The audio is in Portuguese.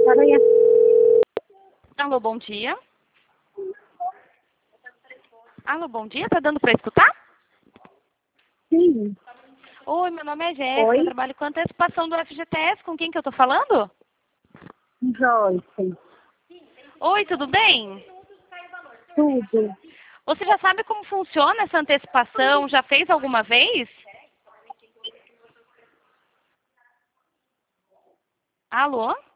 Peraí. Alô, bom dia. Alô, bom dia. Tá dando para escutar? Sim. Oi, meu nome é Jéssica. Oi? Eu trabalho com antecipação do FGTS. Com quem que eu tô falando? Joyce. Oi, tudo bem? Tudo. Você já sabe como funciona essa antecipação? Já fez alguma vez? Alô?